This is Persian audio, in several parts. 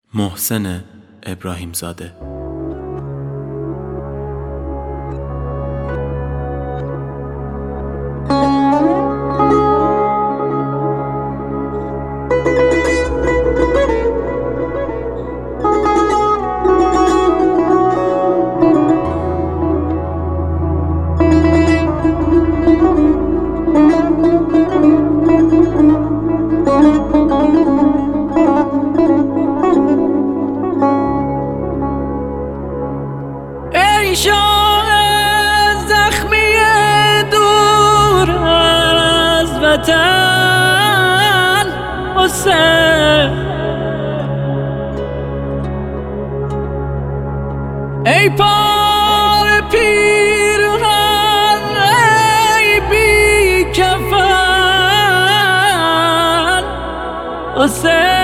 محسن ابراهیم زاده. ای شاه زخمی دور از وطن حسین، ای پار پیرهن ای بی کفن حسین.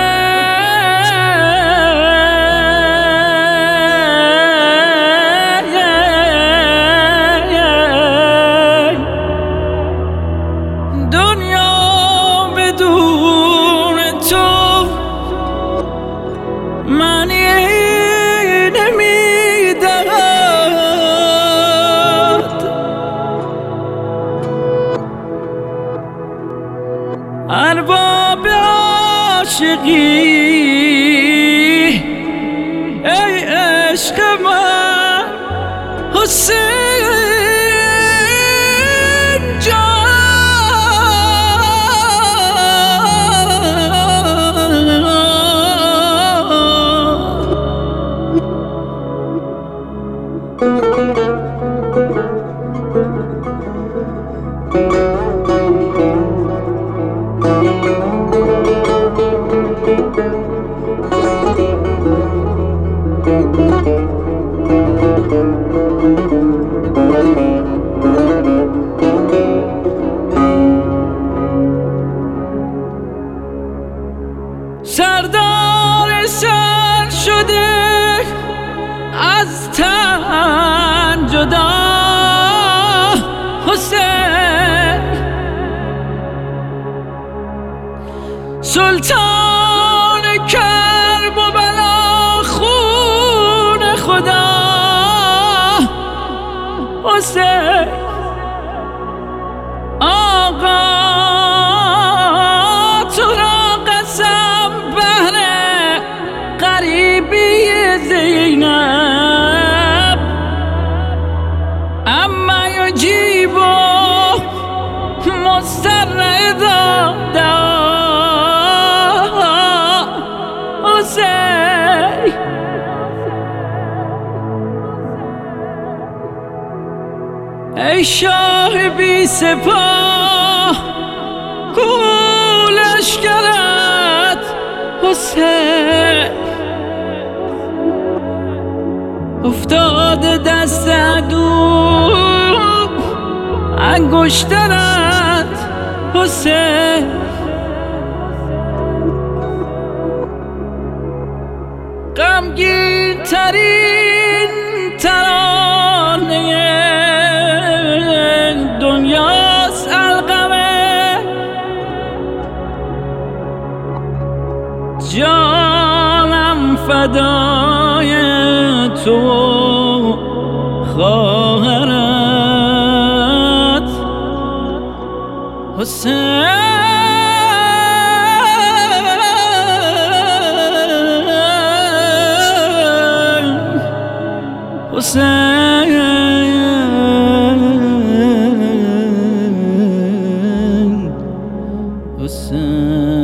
معنی نمیدهد ارباب عاشقی، ای عشق من حسین جان. سردار سر شده از تن جدا حسین، سلطان کرب و بلا خون خدا حسین. آقا تو را قسم بهر غریبی زینب، اما یجیب مضطر اذا دعا حسین. ای شاه بی سپاه کو لشکرت حسین، افتاده دست عدو انگشترت حسین. غمگین ترین ترانه دنیاست القمه، جانم فدای تو خواهرت حسین. حسین